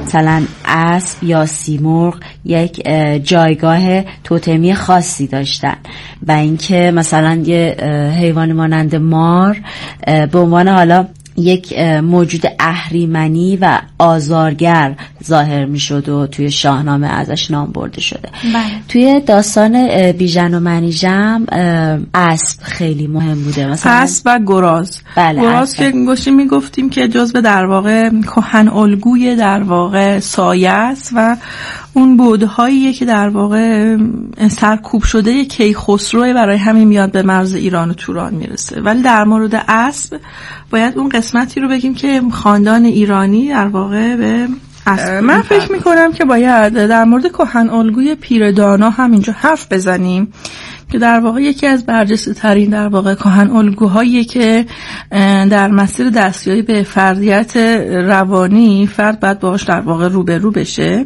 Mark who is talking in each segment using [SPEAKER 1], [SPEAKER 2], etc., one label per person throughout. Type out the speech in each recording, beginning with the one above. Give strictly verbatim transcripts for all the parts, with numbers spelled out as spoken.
[SPEAKER 1] مثلا اسب یا سیمرغ یک جایگاه توتمی خاصی داشتن و اینکه مثلا یه حیوان مانند مار به عنوان حالا یک موجود اهریمنی و آزارگر ظاهر می شد و توی شاهنامه ازش نام برده شده.
[SPEAKER 2] بله.
[SPEAKER 1] توی داستان بیژن و منیژه اسب خیلی مهم بوده، مثلا
[SPEAKER 3] اسب و گراز.
[SPEAKER 1] بله،
[SPEAKER 3] گراز که گوشی می گفتیم که جزو در واقع کهن الگوی در واقع سایه است و اون بودهاییه که در واقع سرکوب شده کیخسروه، برای همین میاد به مرز ایران و توران میرسه. ولی در مورد اسب باید اون قسمتی رو بگیم که خاندان ایرانی در واقع به اسب. من فکر میکنم که باید در مورد کهن الگوی پیردانا هم اینجا حرف بزنیم که در واقع یکی از برجسته ترین در واقع کهن الگوهایی که در مسیر دستیابی به فردیت روانی فرد باید باهاش در واقع روبرو بشه.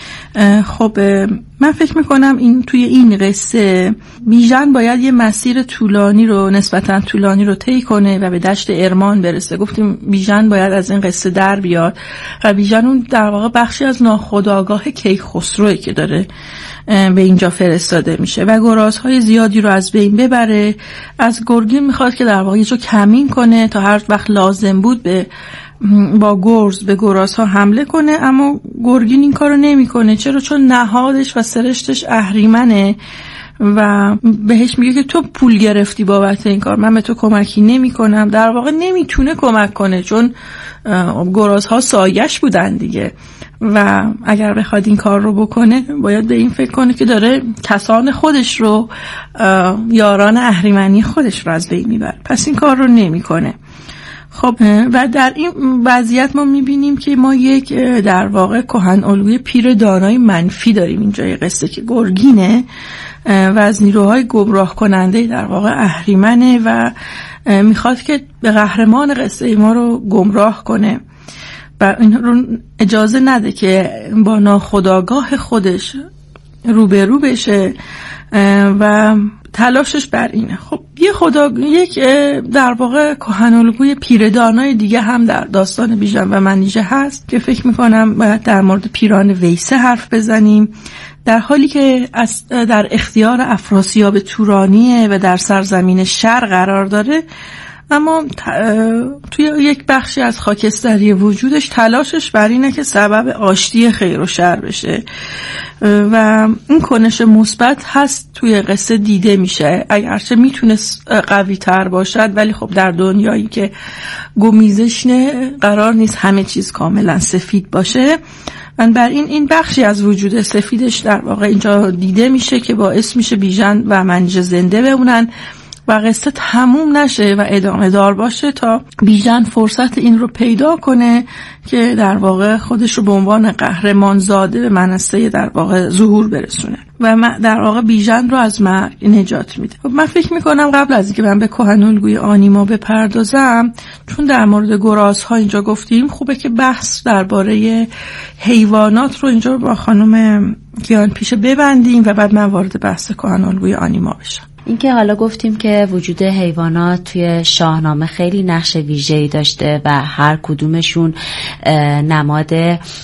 [SPEAKER 3] خب من فکر میکنم این توی این قصه بیژن باید یه مسیر طولانی رو نسبتا طولانی رو طی کنه و به دشت ارمان برسه. گفتیم بیژن باید از این قصه در بیاد و بیژن اون در واقع بخشی از ناخودآگاه کیخسروئه که داره به اینجا فرستاده میشه و گرازهای زیادی رو از بین ببره. از گرگین میخواد که در واقع یه جا کمین کنه تا هر وقت لازم بود به با گرز به گرازها حمله کنه، اما گرگین این کارو نمیکنه. چرا؟ چون نهادش و سرشتش اهریمنه و بهش میگه که تو پول گرفتی بابت این کار، من به تو کمکی نمی کنم. در واقع نمیتونه کمک کنه چون گرازها سایش بودن دیگه و اگر بخواد این کار رو بکنه باید به این فکر کنه که داره کسان خودش رو، یاران اهریمنی خودش رو از بین میبره، پس این کار رو نمیکنه. خب و در این وضعیت ما میبینیم که ما یک در واقع کهن الگوی پیر دانای منفی داریم اینجای قصه که گرگینه و از نیروهای گمراه کننده در واقع اهریمنه و میخواد که به قهرمان قصه ما رو گمراه کنه و این رو اجازه نده که با ناخودآگاه خودش روبرو بشه و تلاشش بر اینه. خب یه خدا یک در واقع کهن الگوی پیردانای دیگه هم در داستان بیژن و منیژه هست که فکر میکنم باید در مورد پیران ویسه حرف بزنیم. در حالی که در اختیار افراسیاب تورانیه و در سرزمین شر قرار داره، اما توی یک بخشی از خاکستری وجودش تلاشش بر اینه که سبب آشتی خیر و شر بشه و این کنش مثبت هست توی قصه دیده میشه، اگرچه میتونه قوی تر باشد ولی خب در دنیایی که گمیزش نه قرار نیست همه چیز کاملا سفید باشه. من بر این این بخشی از وجود سفیدش در واقع اینجا دیده میشه که باعث میشه بیژن و منیژه زنده بمونن و قصه تموم نشه و ادامه دار باشه تا بیژن فرصت این رو پیدا کنه که در واقع خودش رو به عنوان قهرمان زاده به منصه در واقع ظهور برسونه و در واقع بیژن رو از مرگ نجات میده. من فکر میکنم قبل از اینکه من به کهن الگوی آنیما بپردازم، چون در مورد گرازها اینجا گفتیم، خوبه که بحث درباره حیوانات رو اینجا با خانم گیان پیشه ببندیم و بعد من وارد بحث کهن الگوی آنیما بشم.
[SPEAKER 1] اینکه حالا گفتیم که وجود حیوانات توی شاهنامه خیلی نقش ویژه‌ای داشته و هر کدومشون نماد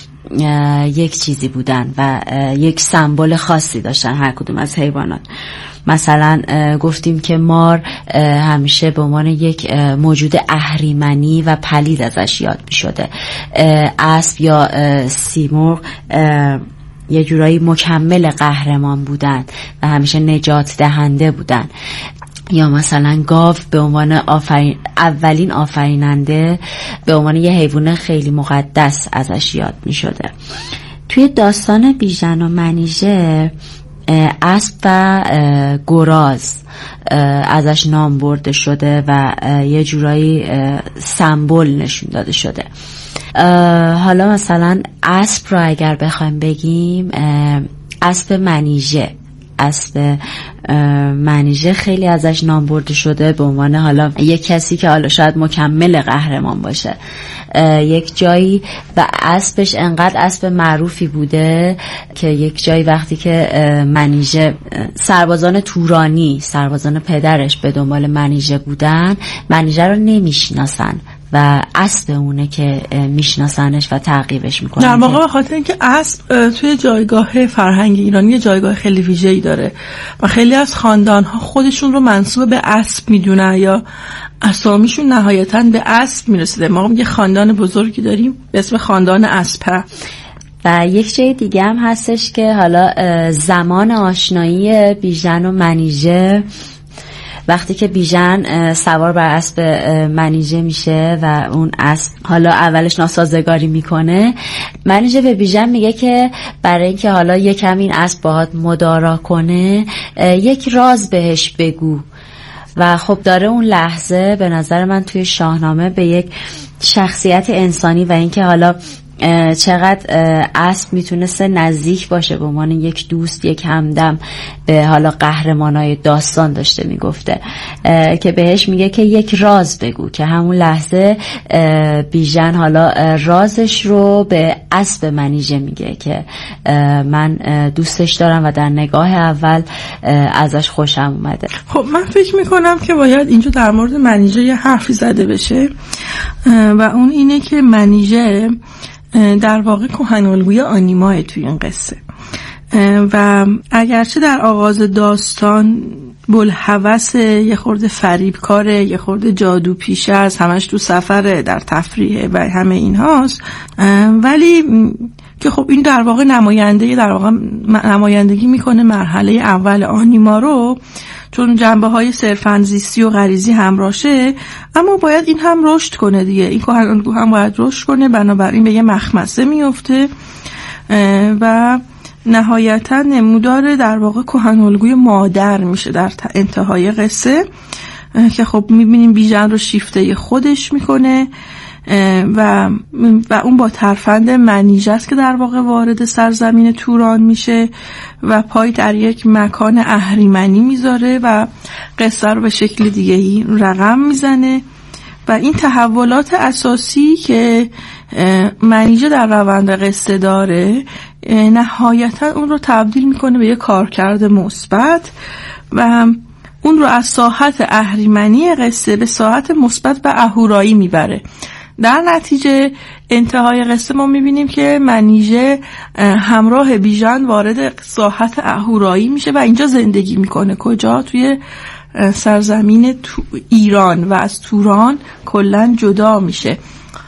[SPEAKER 1] یک چیزی بودن و یک سمبل خاصی داشتن هر کدوم از حیوانات. مثلا گفتیم که مار همیشه به عنوان یک موجود اهریمنی و پلید ازش یاد می شده. اسب یا سیمرغ یه جورایی مکمل قهرمان بودن و همیشه نجات دهنده بودن. یا مثلا گاو به عنوان آفرین اولین آفریننده به عنوان یه حیوان خیلی مقدس ازش یاد می شده. توی داستان بیژن و منیژه اسب و گراز ازش نام برده شده و یه جورایی سمبل نشون داده شده. حالا مثلا اسب رو اگر بخوایم بگیم، اسب منیژه اسب منیژه خیلی ازش نام برده شده به عنوان حالا یک کسی که حالا شاید مکمل قهرمان باشه. یک جایی و اسبش انقدر اسب معروفی بوده که یک جایی وقتی که منیژه سربازان تورانی، سربازان پدرش به دنبال منیژه بودن، منیژه رو نمیشناسن و اسب اونه که میشناسنش و تعقیبش میکنن.
[SPEAKER 3] در واقع به خاطر اینکه اسب توی جایگاه فرهنگ ایرانی جایگاه خیلی ویژه‌ای داره و خیلی از خاندان‌ها خودشون رو منسوب به اسب میدونن یا اسامیشون نهایتاً به اسب میرسیده. ما یه خاندان بزرگی داریم به اسم خاندان اسپه.
[SPEAKER 1] و یک جای دیگه هم هستش که حالا زمان آشنایی بیژن و منیژه، وقتی که بیژن سوار بر اسب منیژه میشه و اون اسب حالا اولش ناسازگاری میکنه، منیژه به بیژن میگه که برای اینکه حالا یکم این اسب باهات مدارا کنه یک راز بهش بگو. و خب داره اون لحظه به نظر من توی شاهنامه به یک شخصیت انسانی و اینکه حالا چقدر اسب میتونسته نزدیک باشه به عنوان یک دوست، یک همدم به حالا قهرمانای داستان داشته میگفته که بهش میگه که یک راز بگو، که همون لحظه بیژن حالا رازش رو به اسب منیژه میگه که من دوستش دارم و در نگاه اول ازش خوشم اومده.
[SPEAKER 3] خب من فکر میکنم که باید اینجا در مورد منیژه یه حرفی زده بشه و اون اینه که منیژه در واقع کهن‌الگوی آنیماه توی این قصه و اگرچه در آغاز داستان بلهوس یه خورده فریبکاره، یه خورده جادو پیشه از همش تو سفره در تفریحه و همه این هاست، ولی که خب این در واقع نماینده در واقع نمایندگی میکنه مرحله اول آنیما رو، چون جنبه های صرفاً زیستی و غریزی همراشه، اما باید این هم رشد کنه دیگه، این کهن‌الگو هم باید رشد کنه، بنابراین به یه مخمسه میفته و نهایتا نمودار در واقع کهن‌الگوی مادر میشه در انتهای قصه که خب میبینیم بیژن رو شیفته خودش میکنه و و اون با ترفند منیژه است که در واقع وارد سرزمین توران میشه و پای در یک مکان اهریمنی میذاره و قصه رو به شکل دیگه‌ای رقم میزنه و این تحولات اساسی که منیژه در روند قصه داره نهایتا اون رو تبدیل میکنه به یک کارکرد مثبت و اون رو از ساحت اهریمنی قصه به ساحت مثبت و اهورایی میبره. در نتیجه انتهای قصه ما میبینیم که منیژه همراه بیژن وارد ساحت اهورایی میشه و اینجا زندگی میکنه. کجا؟ توی سرزمین ایران و از توران کلن جدا میشه.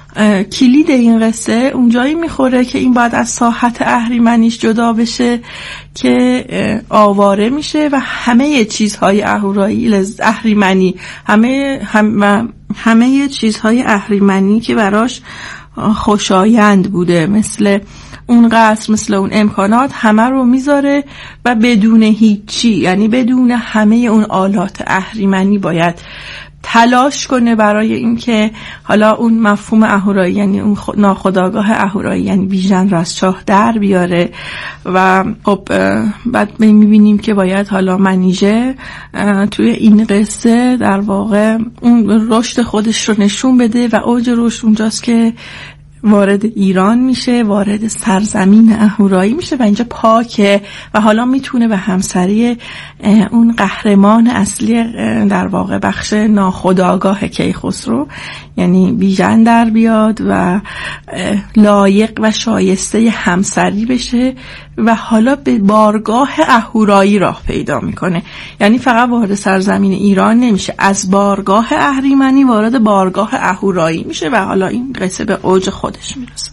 [SPEAKER 3] کلید این قصه اونجایی میخوره که این باید از ساحت اهریمنیش جدا بشه که آواره میشه و همه چیزهای اهورایی اهریمنی همه هم همه چیزهای اهریمنی که براش خوشایند بوده، مثل اون قصر، مثل اون امکانات، همه رو میذاره و بدون هیچی، یعنی بدون همه اون آلات اهریمنی باید تلاش کنه برای اینکه حالا اون مفهوم اهورایی، یعنی اون ناخودآگاه اهورایی، یعنی بیژن رو از چاه در بیاره. و خب بعد میبینیم که باید حالا منیژه توی این قصه در واقع اون رشد خودش رو نشون بده و اوج رشد اونجاست که وارد ایران میشه، وارد سرزمین اهورایی میشه و اینجا پاکه و حالا میتونه به همسری اون قهرمان اصلی در واقع بخش ناخودآگاه کیخسرو یعنی بیژن در بیاد و لایق و شایسته همسری بشه و حالا به بارگاه اهورایی راه پیدا میکنه. یعنی فقط وارد سرزمین ایران نمیشه، از بارگاه اهریمنی وارد بارگاه اهورایی میشه و حالا این قصه به اوج خودش میرسه.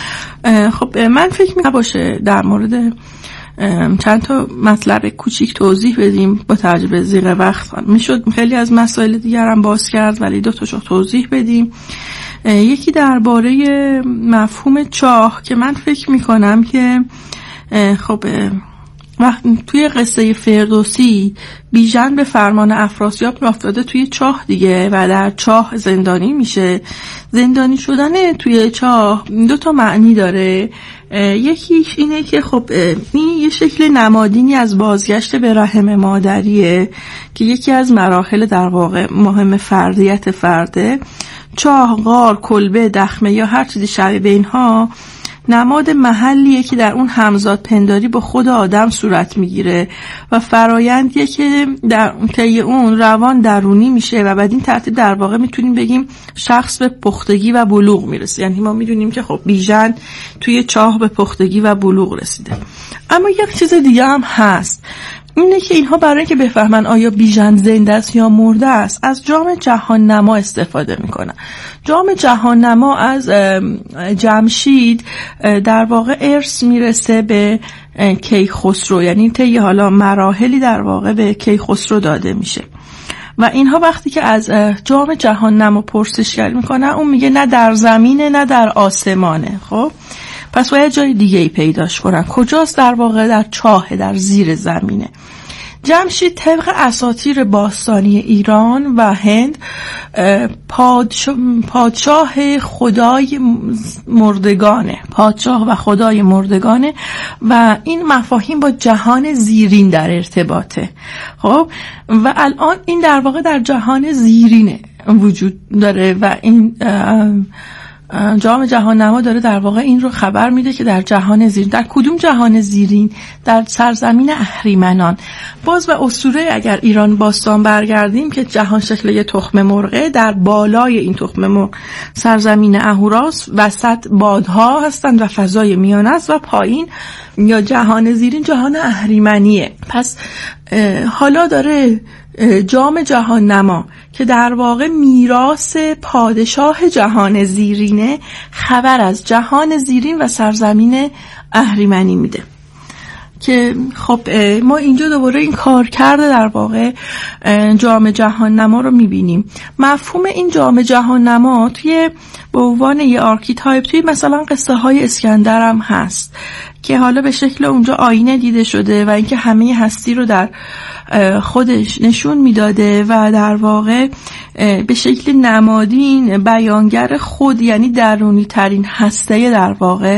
[SPEAKER 3] خب من فکر میکنم باشه در مورد چند تا مطلب کوچیک توضیح بدیم با توجه به ضیق وقت. میشد خیلی از مسائل دیگر هم باز کرد ولی دو تاشو توضیح بدیم. یکی درباره مفهوم چاه که من فکر میکنم که خب وقت توی قصه فردوسی بیژن به فرمان افراسیاب افتاده توی چاه دیگه و در چاه زندانی میشه. زندانی شدن توی چاه دو تا معنی داره. یکیش اینه که خب این یه شکل نمادینی از بازگشت به رحم مادریه که یکی از مراحل در واقع مهم فردیت فرده. چاه، غار، کلبه، دخمه یا هر چیزی شبیه به اینها نماد محلیه که در اون همزاد پنداری با خود آدم صورت میگیره و فرایندیه که در طی اون روان درونی میشه و بعد این ترتیب در واقع میتونیم بگیم شخص به پختگی و بلوغ میرسه. یعنی ما میدونیم که خب بیژن توی چاه به پختگی و بلوغ رسیده. اما یک چیز دیگه هم هست، اینه که اینها برای اینکه بفهمن آیا بیژن زنده است یا مرده است از جام جهان نما استفاده میکنن. جام جهان نما از جمشید در واقع ارث میرسه به کیخسرو، یعنی طی حالا مراحلی در واقع به کیخسرو داده میشه و اینها وقتی که از جام جهان نما پرسشگری میکنن اون میگه نه در زمینه نه در آسمانه. خب پس باید جای دیگه ای پیداش کنن. کجاست؟ در واقع در چاه، در زیر زمینه. جمشید طبق اساطیر باستانی ایران و هند پادشاه خدای مردگانه، پادشاه و خدای مردگانه و این مفاهیم با جهان زیرین در ارتباطه. خب و الان این در واقع در جهان زیرینه وجود داره و این جام جهان نما داره در واقع این رو خبر میده که در جهان زیرین. در کدوم جهان زیرین؟ در سرزمین اهریمنان. باز به اسطوره اگر ایران باستان برگردیم که جهان شکل یه تخم مرغه، در بالای این تخم مرغ سرزمین اهوراست، وسط بادها هستند و فضای میانه است و پایین یا جهان زیرین جهان اهریمنیه. پس حالا داره جام جهان نما که در واقع میراث پادشاه جهان زیرینه خبر از جهان زیرین و سرزمین اهریمنی میده که خب ما اینجا دوباره این کار کرده در واقع جام جهان نما رو میبینیم. مفهوم این جام جهان نما توی به عنوان یه آرکیتایپ توی مثلا قصه های اسکندر هم هست که حالا به شکل اونجا آینه دیده شده و اینکه همه هستی رو در خودش نشون میداده و در واقع به شکل نمادین بیانگر خود، یعنی درونی ترین هسته در واقع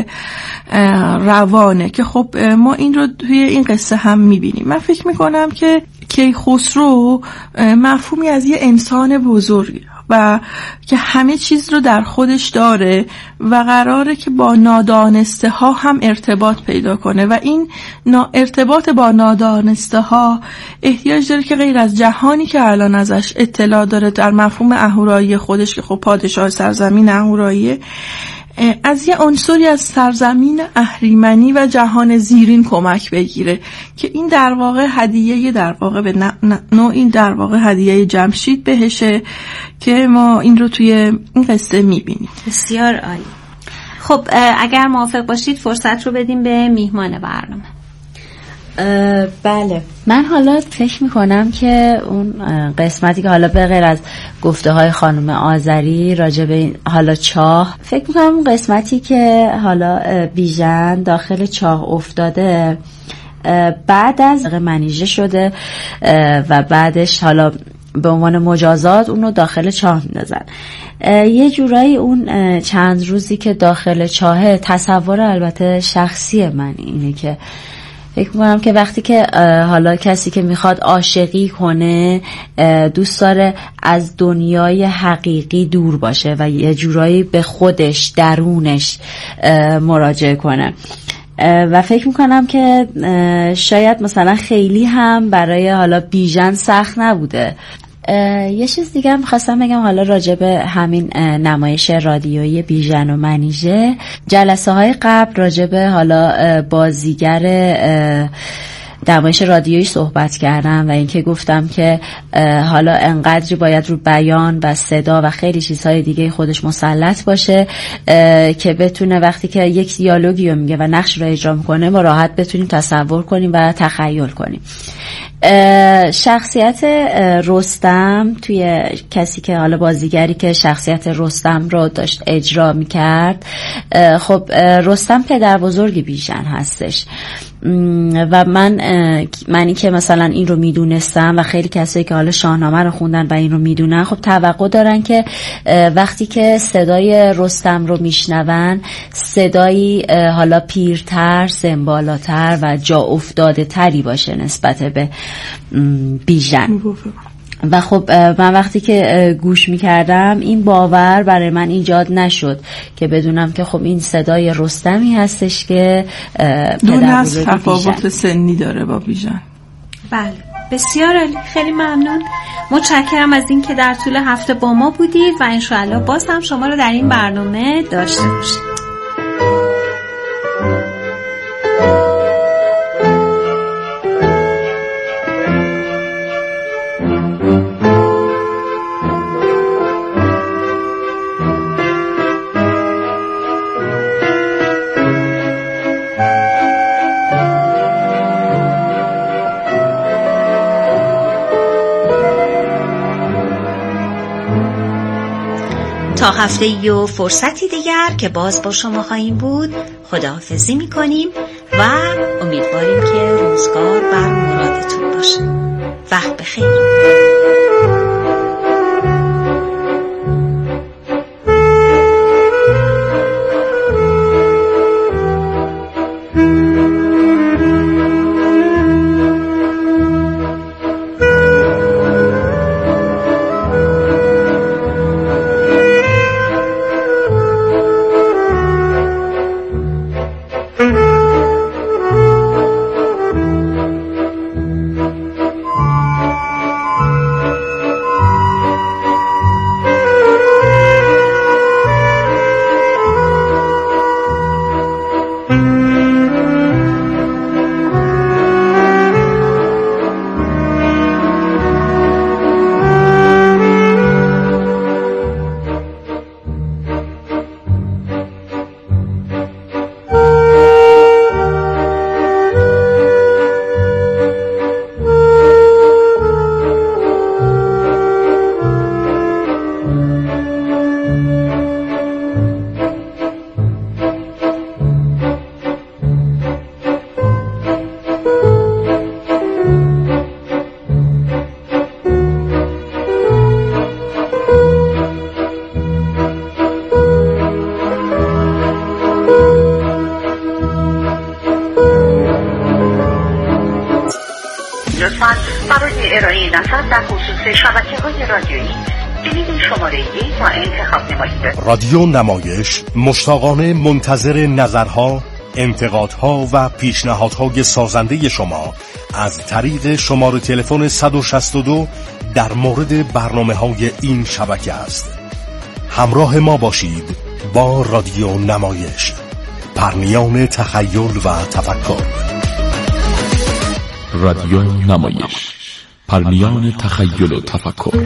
[SPEAKER 3] روانه که خب ما این رو توی این قصه هم میبینیم. من فکر میکنم که کیخسرو مفهومی از یه انسان بزرگی و که همه چیز رو در خودش داره و قراره که با نادانسته ها هم ارتباط پیدا کنه و این ارتباط با نادانسته ها احتیاج داره که غیر از جهانی که الان ازش اطلاع داره در مفهوم اهورایی خودش که خب پادشاه سرزمین اهورایی، از یه عنصری از سرزمین اهریمنی و جهان زیرین کمک بگیره که این در واقع هدیه در واقع به نوع این در واقع هدیه جمشید بهشه که ما این رو توی این قصه میبینیم.
[SPEAKER 2] بسیار عالی. خب اگر موافق باشید فرصت رو بدیم به میهمان برنامه.
[SPEAKER 1] بله، من حالا فکر میکنم که اون قسمتی که حالا به غیر از گفته های خانم آذری راجع به حالا چاه، فکر میکنم اون قسمتی که حالا بیژن داخل چاه افتاده بعد از منیژه شده و بعدش حالا به عنوان مجازات اونو داخل چاه میندازن. یه جورایی اون چند روزی که داخل چاهه، تصور البته شخصی من اینه که فکر میکنم که وقتی که حالا کسی که میخواد عاشقی کنه دوست داره از دنیای حقیقی دور باشه و یه جورایی به خودش درونش مراجعه کنه و فکر میکنم که شاید مثلا خیلی هم برای حالا بیژن سخت نبوده. یه چیز دیگه هم خواستم بگم حالا راجع به همین نمایش رادیویی بیژن و منیژه، جلسه های قبل راجع به حالا بازیگر نمایش رادیویی صحبت کردم و اینکه گفتم که حالا انقدری باید رو بیان و صدا و خیلی چیزهای دیگه خودش مسلط باشه که بتونه وقتی که یک دیالوگی رو میگه و نقش رو اجرا میکنه ما راحت بتونیم تصور کنیم و تخیل کنیم. شخصیت رستم توی کسی که حالا بازیگری که شخصیت رستم رو داشت اجرا میکرد، خب رستم پدر بزرگ بیژن هستش و من منی که مثلا این رو میدونستم و خیلی کسایی که حالا شاهنامه رو خوندن و این رو میدونن خب توقع دارن که وقتی که صدای رستم رو میشنون صدایی حالا پیرتر، سمبالاتر و جا افتاده تری باشه نسبت به بیژن. و خب من وقتی که گوش میکردم این باور برای من ایجاد نشد که بدونم که خب این صدای رستمی هستش که
[SPEAKER 3] دون از تفاوت سنی داره با بیژن.
[SPEAKER 2] بله بسیار عالی، خیلی ممنون، متشکرم از این که در طول هفته با ما بودید و انشاءالله باز هم شما رو در این برنامه داشته باشید.
[SPEAKER 4] تا هفته ای و فرصتی دیگر که باز با شما خواهیم بود خداحافظی میکنیم و امیدواریم که روزگار بر مرادتون باشه. وقت بخیر.
[SPEAKER 5] برای ارائه نظر در خصوص شبکه‌های رادیویی کلید شماره یک را انتخاب نمایید.
[SPEAKER 6] رادیو نمایش مشتاقانه منتظر نظرها، انتقادها و پیشنهادهای سازنده شما از طریق شماره تلفن صد و شصت و دو در مورد برنامه‌های این شبکه است. همراه ما باشید با رادیو نمایش، پرنیان تخیل و تفکر.
[SPEAKER 7] رادیو نمایش، پرنیان تخیل و تفکر.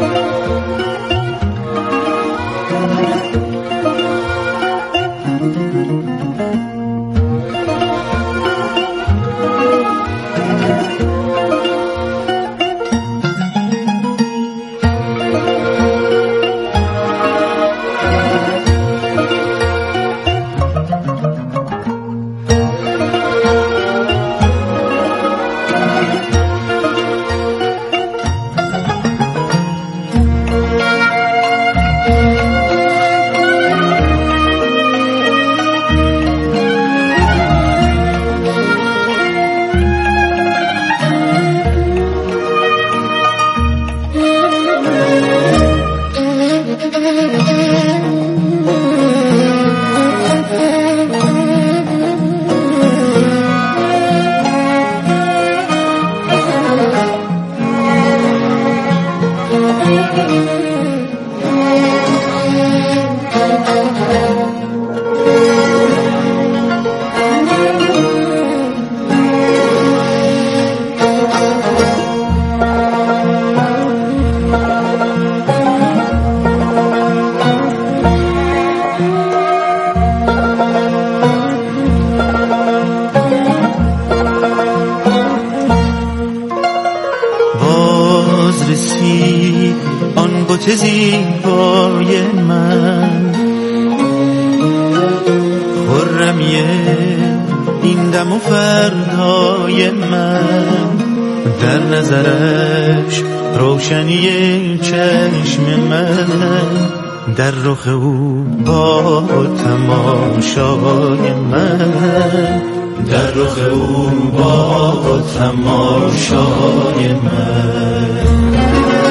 [SPEAKER 8] چه زیبای من، خرمی این دم و فردای من، در نظرش روشنی چشم من، در رخ او با تماشای من، در رخ او با تماشای من.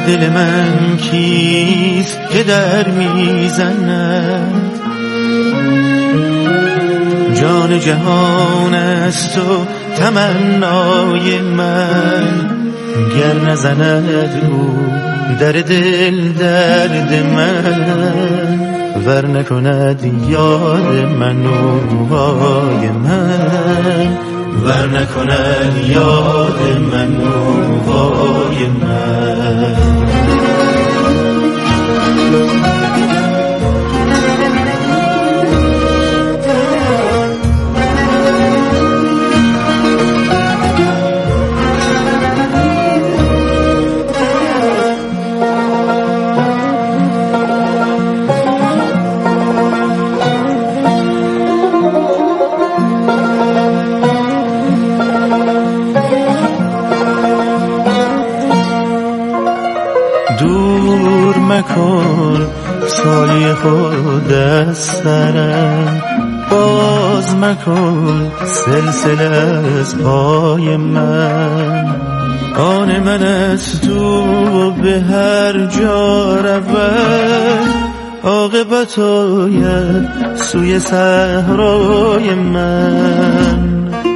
[SPEAKER 8] دل من کیست که در میزند؟ جان جهان است و تمنای من، گر نزند او در دل درد من، ور نکند یاد من نوای من، ور نکند یاد من نوای من. مکن سایه خود از سرم، باز مکن سلسله از پای من. آن من از تو به هر جا رود، عاقبت آید سوی صحرای من.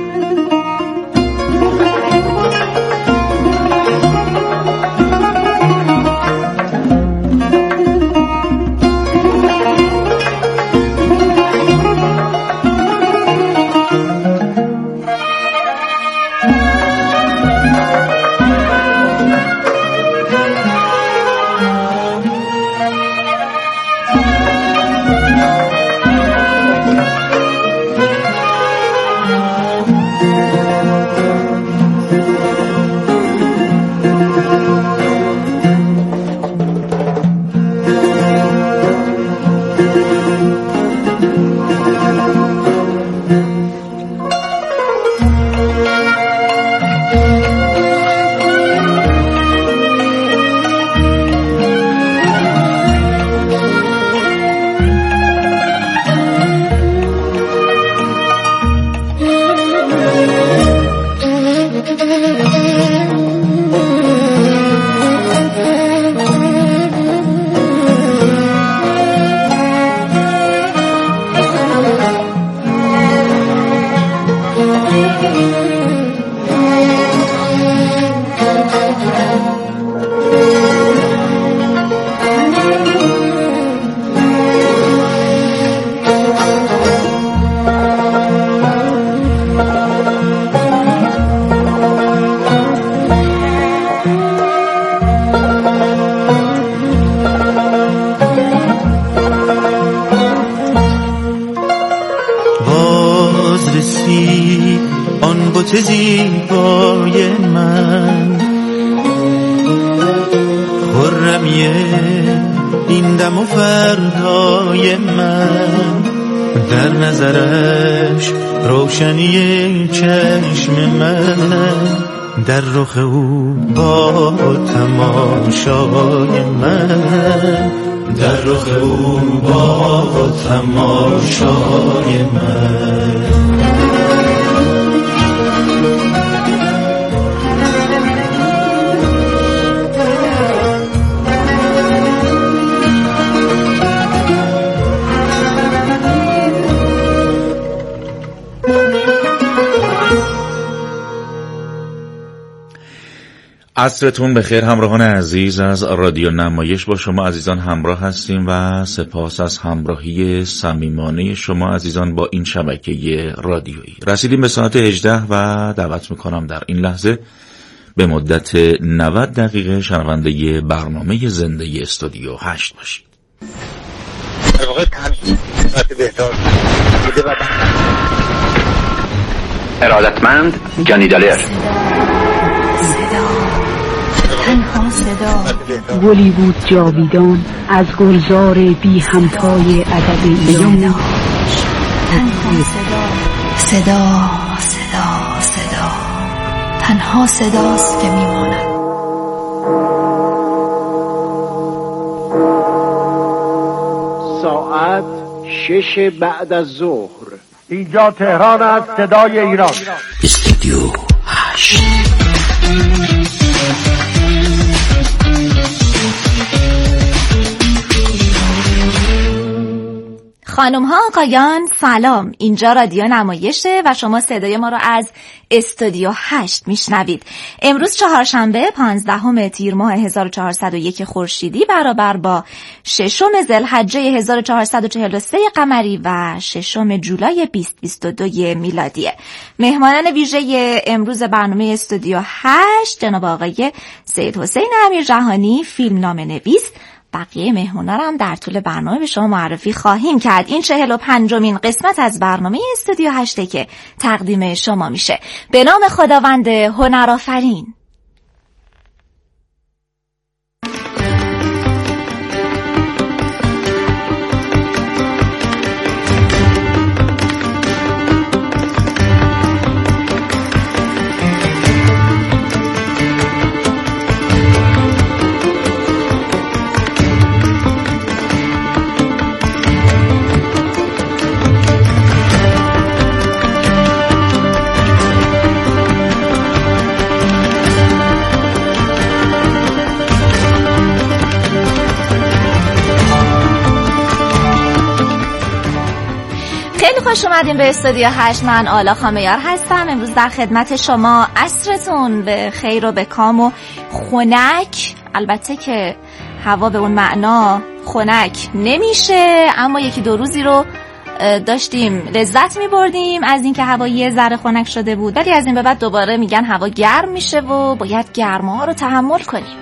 [SPEAKER 8] زیبای من، خرمیه این دم و فردای من، در نظرش روشنی چشم من، در رخ او با تماشای من، در رخ او با تماشای من.
[SPEAKER 9] عصرتون بخیر همراهان عزیز از رادیو نمایش. با شما عزیزان همراه هستیم و سپاس از همراهی صمیمانه شما عزیزان با این شبکه رادیویی. رسیدیم به ساعت هجده و دعوت میکنم در این لحظه به مدت نود دقیقه شنونده برنامه زنده استودیو هشت باشید.
[SPEAKER 10] در واقع تنظیمات بهتر ارادتمند جانی دالر.
[SPEAKER 11] تنها صدا گلی بود جاویدان از گلزار بی همتای ادب ایران. تنها صدا صدا صدا صدا تنها صداست که میماند.
[SPEAKER 12] ساعت شش بعد از ظهر، اینجا تهران است، صدای ایران. استودیو هشت.
[SPEAKER 13] خانم ها آقایان سلام، اینجا رادیو نمایشه و شما صدای ما رو از استودیو هشت میشنوید. امروز چهارشنبه پانزدهم تیر ماه هزار و چهارصد و یک خورشیدی برابر با ششم ذوالحجه هزار و چهارصد و چهل و سه قمری و ششم جولای بیست بیست و دو میلادیه. مهمانان ویژه امروز برنامه استودیو هشت جناب آقای سید حسین امیر جهانی، فیلمنامه نویس. بقیه مهمونا رو هم در طول برنامه به شما معرفی خواهیم کرد. این چهل و پنجمین قسمت از برنامه استودیو هشته که تقدیم شما میشه. به نام خداوند هنرآفرین. خوش اومدین به استودیو هشت. من آلا خامیار هستم. امروز در خدمت شما. عصرتون به خیر و به کام و خنک. البته که هوا به اون معنا خنک نمیشه، اما یکی دو روزی رو داشتیم لذت میبردیم از اینکه هوا یه ذره خنک شده بود، ولی از این به بعد دوباره میگن هوا گرم میشه و باید گرما ها رو تحمل کنیم.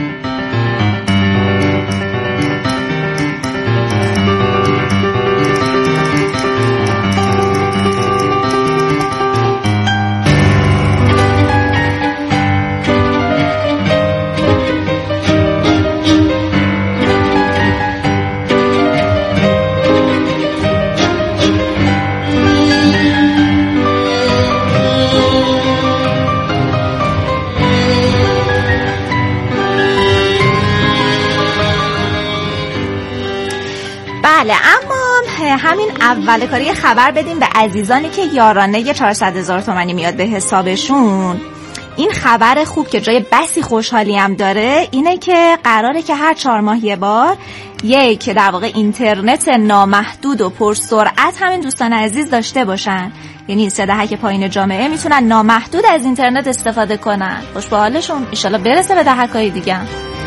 [SPEAKER 13] بله، اما همین اول کاری خبر بدیم به عزیزانی که یارانه چهارصد هزار تومانی میاد به حسابشون. این خبر خوب که جای بسی خوشحالی هم داره اینه که قراره که هر چهار ماه یه بار یک در واقع اینترنت نامحدود و پرسرعت همین دوستان عزیز داشته باشن. یعنی سه دهک پایین جامعه میتونن نامحدود از اینترنت استفاده کنن. خوش به حالشون، ان شاءالله برسه به دهک‌های دیگه.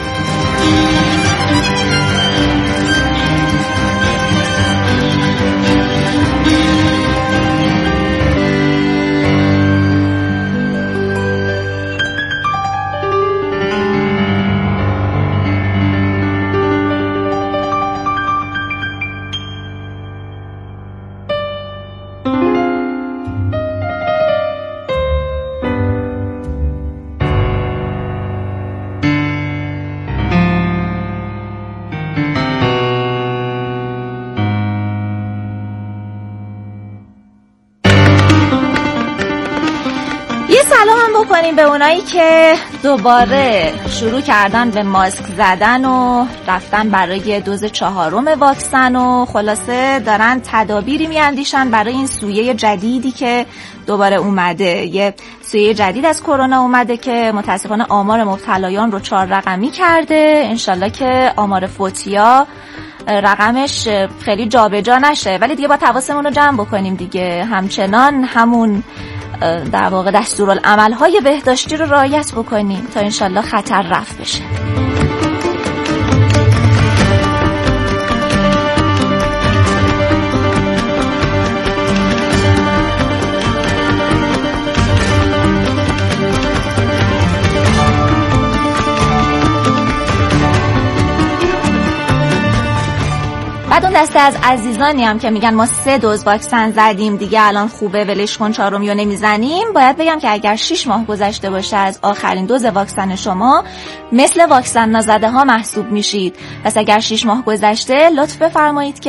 [SPEAKER 13] بکنیم به اونایی که دوباره شروع کردن به ماسک زدن و رفتن برای دوز چهارم واکسن و خلاصه دارن تدابیری میاندیشن برای این سویه جدیدی که دوباره اومده. یه سویه جدید از کرونا اومده که متاسفانه آمار مبتلایان رو چهار رقمی کرده. انشالله که آمار فوتیا رقمش خیلی جابجا نشه، ولی دیگه با حواسمون رو جمع بکنیم دیگه. همچنان همون در واقع دستورالعمل‌های بهداشتی رو رعایت بکنیم تا انشالله خطر رفع بشه. بعد اون دسته از عزیزانی هم که میگن ما سه دوز واکسن زدیم دیگه الان خوبه ولش کن چهارمیو نمیزنیم، باید بگم که اگر شش ماه گذشته باشه از آخرین دوز واکسن شما مثل واکسن نزده ها محسوب میشید. پس اگر شش ماه گذشته لطف بفرمایید که